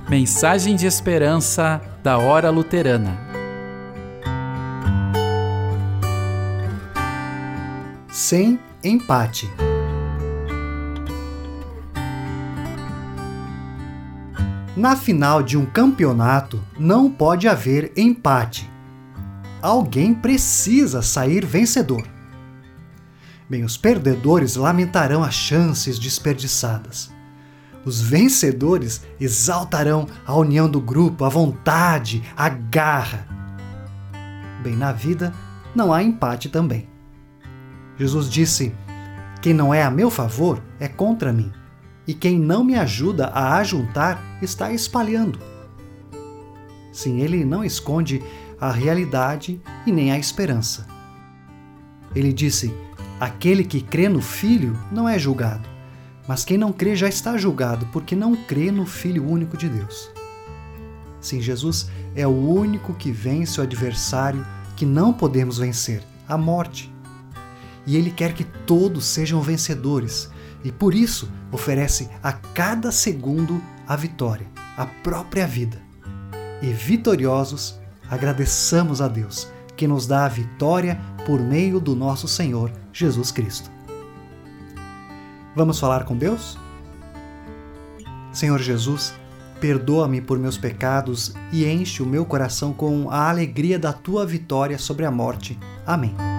Mensagem de esperança da Hora Luterana. Sem empate. Na final de um campeonato, não pode haver empate. Alguém precisa sair vencedor. Bem, os perdedores lamentarão as chances desperdiçadas. Os vencedores exaltarão a união do grupo, a vontade, a garra. Bem, na vida não há empate também. Jesus disse: quem não é a meu favor é contra mim, e quem não me ajuda a ajuntar está espalhando. Sim, ele não esconde a realidade e nem a esperança. Ele disse: aquele que crê no Filho não é julgado, mas quem não crê já está julgado, porque não crê no Filho único de Deus. Sim, Jesus é o único que vence o adversário que não podemos vencer, a morte. E Ele quer que todos sejam vencedores, e por isso oferece a cada segundo a vitória, a própria vida. E vitoriosos, agradeçamos a Deus, que nos dá a vitória por meio do nosso Senhor Jesus Cristo. Vamos falar com Deus? Senhor Jesus, perdoa-me por meus pecados e enche o meu coração com a alegria da Tua vitória sobre a morte. Amém.